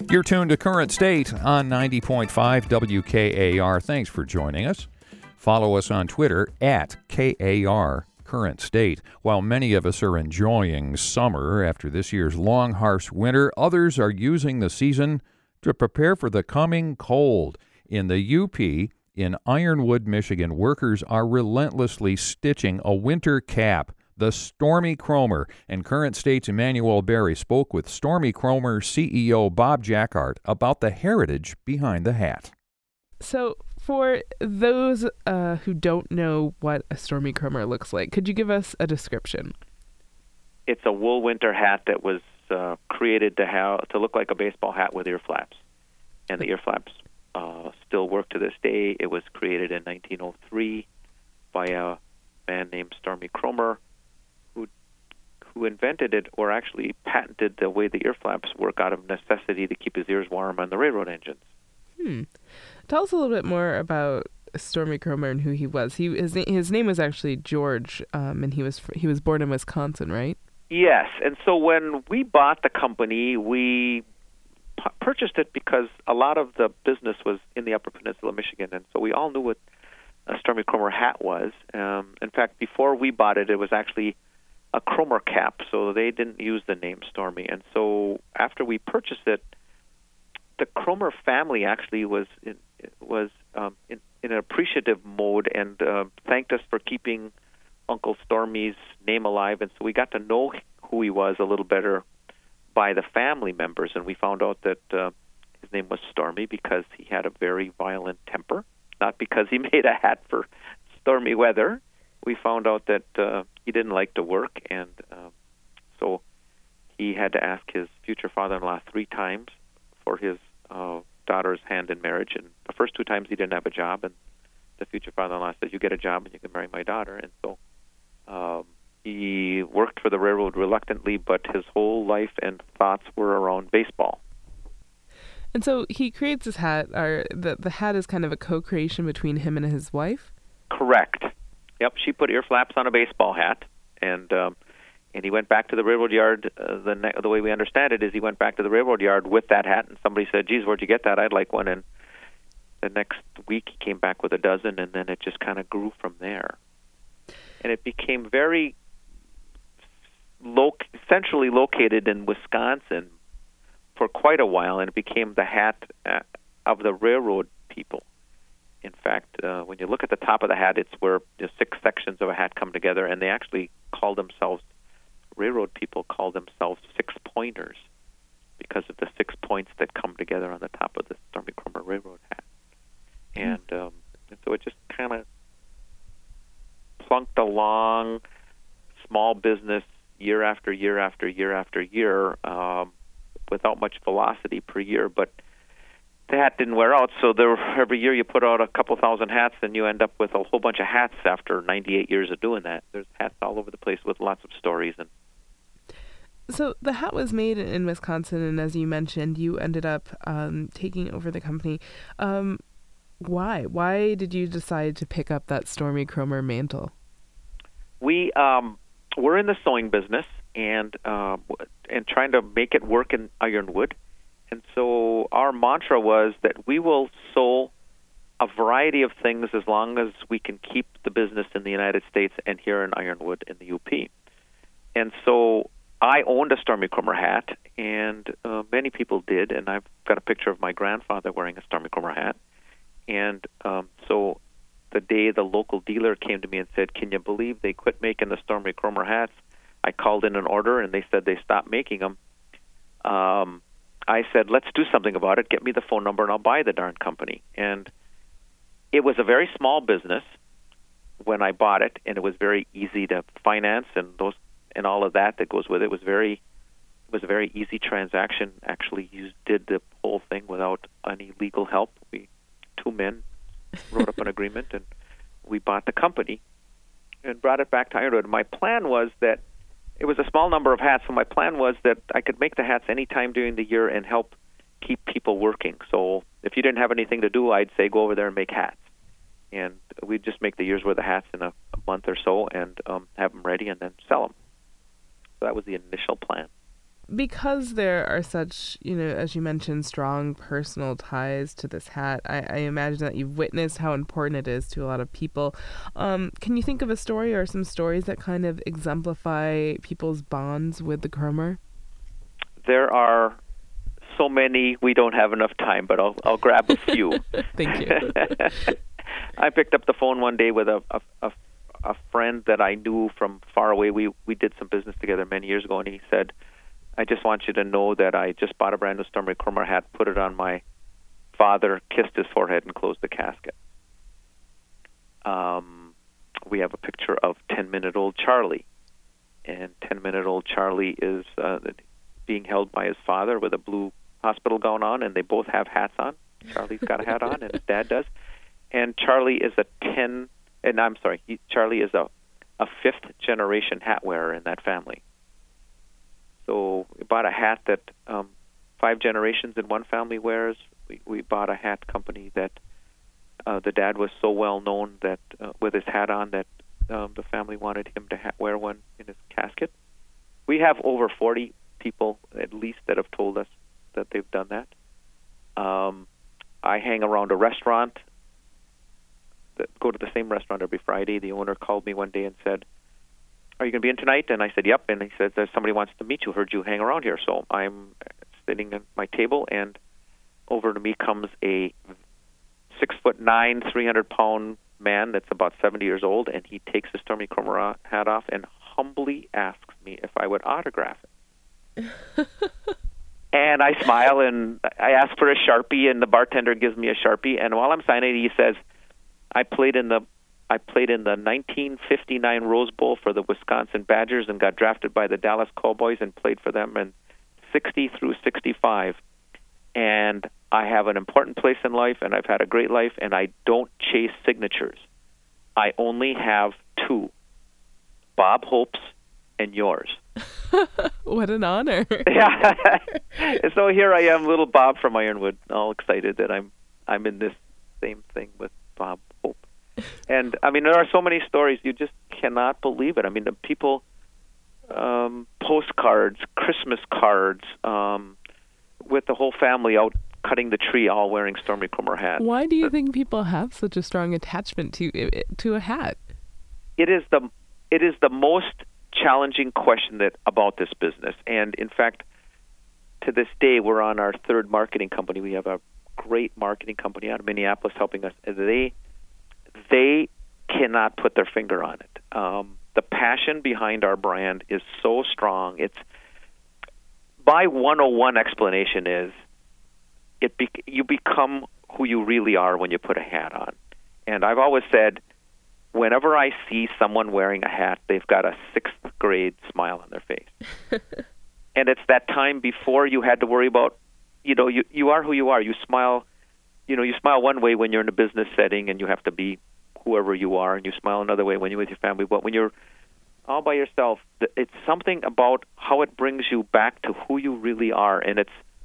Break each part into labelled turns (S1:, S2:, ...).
S1: You're tuned to Current State on 90.5 WKAR. Thanks for joining us. Follow us on Twitter at KAR Current State. While many of us are enjoying summer after this year's long, harsh winter, others are using the season to prepare for the coming cold. In the UP, in Ironwood, Michigan, workers are relentlessly stitching a winter cap, the Stormy Kromer, and Current State's Emmanuel Berry spoke with Stormy Kromer CEO Bob Jacquard about the heritage behind the hat.
S2: So for those who don't know what a Stormy Kromer looks like, could you give us a description?
S3: It's a wool winter hat that was created to look like a baseball hat with ear flaps. And the ear flaps still work to this day. It was created in 1903 by a man named Stormy Kromer, who invented it, or actually patented the way the ear flaps work out of necessity to keep his ears warm on the railroad engines.
S2: Tell us a little bit more about Stormy Kromer and who he was. His name was actually George, and he was born in Wisconsin, right?
S3: Yes, and so when we bought the company, we purchased it because a lot of the business was in the Upper Peninsula of Michigan, and so we all knew what a Stormy Kromer hat was. In fact, before we bought it, it was actually a Kromer cap, so they didn't use the name Stormy. And so after we purchased it, the Kromer family actually was in an appreciative mode and thanked us for keeping Uncle Stormy's name alive. And so we got to know who he was a little better by the family members, and we found out that his name was Stormy because he had a very violent temper, not because he made a hat for stormy weather. We found out that he didn't like to work, and so he had to ask his future father-in-law 3 times for his daughter's hand in marriage. And the first 2 times he didn't have a job, and the future father-in-law said, "You get a job and you can marry my daughter." And so he worked for the railroad reluctantly, but his whole life and thoughts were around baseball.
S2: And so he creates this hat. The hat is kind of a co-creation between him and his wife?
S3: Correct. Yep, she put ear flaps on a baseball hat, and he went back to the railroad yard. The way we understand it is he went back to the railroad yard with that hat, and somebody said, "Geez, where'd you get that? I'd like one." And the next week he came back with a dozen, and then it just kind of grew from there. And it became very centrally located in Wisconsin for quite a while, and it became the hat of the railroad people. In fact, when you look at the top of the hat, it's where the 6 sections of a hat come together, and they actually railroad people call themselves 6-pointers because of the 6 points that come together on the top of the Stormy Kromer railroad hat. And so it just kind of plunked along, small business, year after year after year after year, without much velocity per year, but the hat didn't wear out, so every year you put out a couple thousand hats, and you end up with a whole bunch of hats after 98 years of doing that. There's hats all over the place with lots of stories. And
S2: so the hat was made in Wisconsin, and as you mentioned, you ended up taking over the company. Why? Why did you decide to pick up that Stormy Kromer mantle?
S3: We're in the sewing business and trying to make it work in Ironwood. And so our mantra was that we will sew a variety of things as long as we can keep the business in the United States and here in Ironwood in the UP. And so I owned a Stormy Kromer hat, and many people did, and I've got a picture of my grandfather wearing a Stormy Kromer hat. And so the day the local dealer came to me and said, "Can you believe they quit making the Stormy Kromer hats?" I called in an order, and they said they stopped making them. I said, "Let's do something about it. Get me the phone number, and I'll buy the darn company." And it was a very small business when I bought it, and it was very easy to finance, and all of that goes with it. It was a very easy transaction. Actually, you did the whole thing without any legal help. 2 men wrote up an agreement, and we bought the company and brought it back to Ironwood. My plan was that it was a small number of hats, so my plan was that I could make the hats any time during the year and help keep people working. So if you didn't have anything to do, I'd say go over there and make hats. And we'd just make the year's worth of hats in a month or so and have them ready and then sell them. So that was the initial plan.
S2: because there are such, as you mentioned, strong personal ties to this hat, I imagine that you've witnessed how important it is to a lot of people. Can you think of a story or some stories that kind of exemplify people's bonds with the Cromer?
S3: There are so many, we don't have enough time, but I'll grab a few.
S2: Thank you.
S3: I picked up the phone one day with a friend that I knew from far away. We did some business together many years ago, and he said, I just want you to know that I just bought a brand new Stormy Cromer hat, put it on my father, kissed his forehead, and closed the casket. We have a picture of 10-minute-old Charlie, and 10-minute-old Charlie is being held by his father with a blue hospital gown on, and they both have hats on. Charlie's got a hat on, and his dad does. And Charlie is Charlie is a fifth-generation hat wearer in that family. So we bought a hat that 5 generations in one family wears. We bought a hat company that the dad was so well known that with his hat on that the family wanted him to wear one in his casket. We have over 40 people at least that have told us that they've done that. I hang around a restaurant, go to the same restaurant every Friday. The owner called me one day and said, are you going to be in tonight? And I said, yep. And he said, somebody wants to meet you. Heard you hang around here. So I'm sitting at my table, and over to me comes a 6'9", 300-pound man that's about 70 years old, and he takes the Stormy Cromer hat off and humbly asks me if I would autograph it. And I smile, and I ask for a Sharpie, and the bartender gives me a Sharpie. And while I'm signing it, he says, I played in the 1959 Rose Bowl for the Wisconsin Badgers and got drafted by the Dallas Cowboys and played for them in 60 through 65. And I have an important place in life, and I've had a great life, and I don't chase signatures. I only have 2, Bob Hope's and yours.
S2: What an honor.
S3: Yeah. So here I am, little Bob from Ironwood, all excited that I'm in this same thing with Bob Hope. And, I mean, there are so many stories. You just cannot believe it. I mean, the people, postcards, Christmas cards, with the whole family out cutting the tree, all wearing Stormy Cromer hats.
S2: Why do you think people have such a strong attachment to a hat?
S3: It is the most challenging question about this business. And, in fact, to this day, we're on our 3rd marketing company. We have a great marketing company out of Minneapolis helping us. They cannot put their finger on it. The passion behind our brand is so strong. It's my 101 explanation is you become who you really are when you put a hat on. And I've always said, whenever I see someone wearing a hat, they've got a 6th grade smile on their face. And it's that time before you had to worry about, you are who you are. You smile one way when you're in a business setting and you have to be whoever you are, and you smile another way when you're with your family. But when you're all by yourself, it's something about how it brings you back to who you really are, and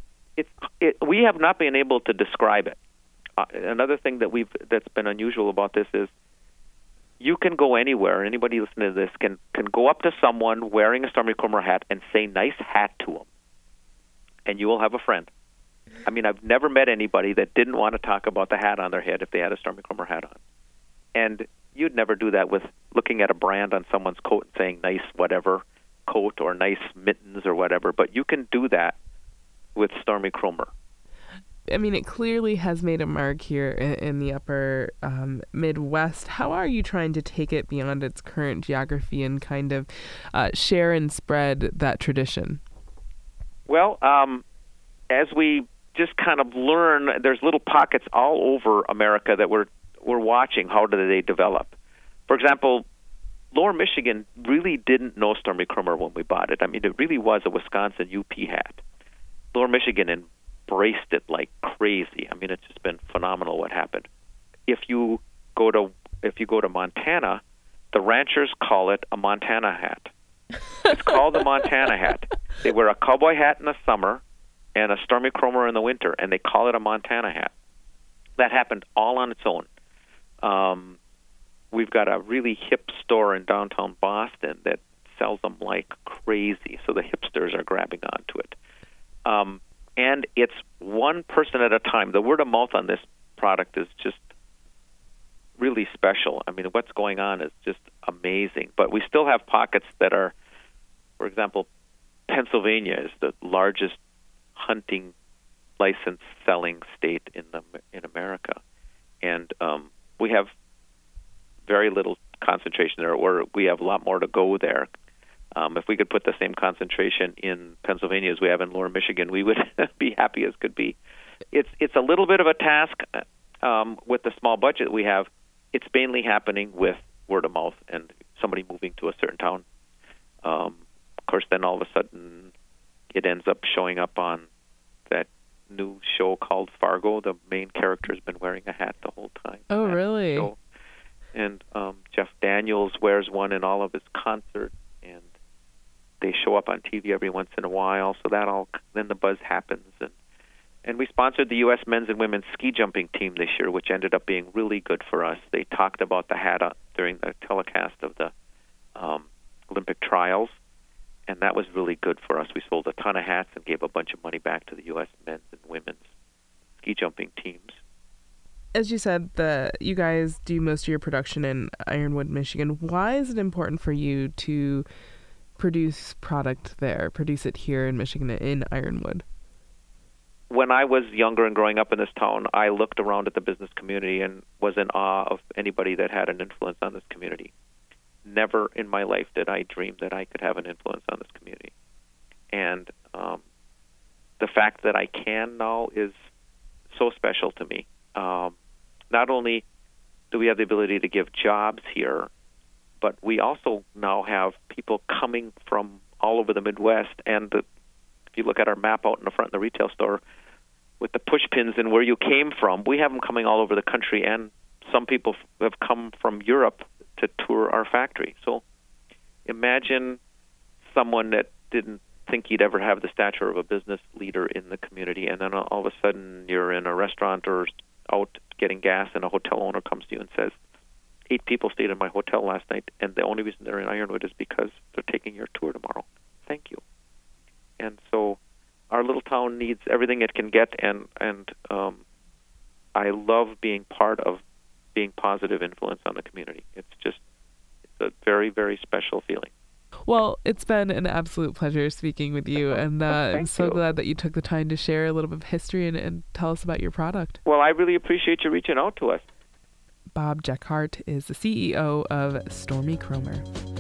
S3: we have not been able to describe it. Another thing that's been unusual about this is you can go anywhere. Anybody listening to this can go up to someone wearing a Stormy Cromer hat and say "nice hat" to them, and you will have a friend. I mean, I've never met anybody that didn't want to talk about the hat on their head if they had a Stormy Cromer hat on. And you'd never do that with looking at a brand on someone's coat and saying nice whatever coat or nice mittens or whatever. But you can do that with Stormy Cromer.
S2: I mean, it clearly has made a mark here in the upper Midwest. How are you trying to take it beyond its current geography and kind of share and spread that tradition?
S3: Well, as we just kind of learn, there's little pockets all over America that we're watching. How do they develop? For example, Lower Michigan really didn't know Stormy Cromer when we bought it. I mean, it really was a Wisconsin UP hat. Lower Michigan embraced it like crazy. I mean, it's just been phenomenal what happened. If you go to Montana, the ranchers call it a Montana hat. It's called the Montana hat. They wear a cowboy hat in the summer and a Stormy Cromer in the winter, and they call it a Montana hat. That happened all on its own. We've got a really hip store in downtown Boston that sells them like crazy. So the hipsters are grabbing onto it. And it's one person at a time. The word of mouth on this product is just really special. I mean, what's going on is just amazing. But we still have pockets that are, for example, Pennsylvania is the largest hunting license selling state in America, and we have very little concentration there, or we have a lot more to go there. If we could put the same concentration in Pennsylvania as we have in Lower Michigan, we would be happy as could be. It's a little bit of a task with the small budget we have. It's mainly happening with word of mouth and somebody moving to a certain town. Of course, then all of a sudden it ends up showing up on that new show called Fargo. The main character has been wearing a hat the whole time.
S2: Oh, really?
S3: Show. And Jeff Daniels wears one in all of his concerts, and they show up on TV every once in a while. So then the buzz happens, and we sponsored the U.S. men's and women's ski jumping team this year, which ended up being really good for us. They talked about the hat during the telecast of the Olympic trials, and that was really good for us. We sold a ton of hats and gave a bunch of money back to the U.S. men's and women's ski jumping teams.
S2: As you said, you guys do most of your production in Ironwood, Michigan. Why is it important for you to produce it here in Michigan, in Ironwood?
S3: When I was younger and growing up in this town, I looked around at the business community and was in awe of anybody that had an influence on this community. Never in my life did I dream that I could have an influence on this community. And the fact that I can now is so special to me. Not only do we have the ability to give jobs here, but we also now have people coming from all over the Midwest. And if you look at our map out in the front of the retail store with the push pins and where you came from, we have them coming all over the country. And some people have come from Europe to tour our factory. So imagine someone that didn't think he'd ever have the stature of a business leader in the community, and then all of a sudden you're in a restaurant or out getting gas, and a hotel owner comes to you and says, 8 people stayed in my hotel last night, and the only reason they're in Ironwood is because they're taking your tour tomorrow. Thank you. And so our little town needs everything it can get, and I love being part of being positive influence on the community. It's a very, very special feeling.
S2: Well, it's been an absolute pleasure speaking with you, and I'm so glad that you took the time to share a little bit of history and tell us about your product.
S3: Well, I really appreciate you reaching out to us.
S2: Bob Geckhardt is the CEO of Stormy Kromer.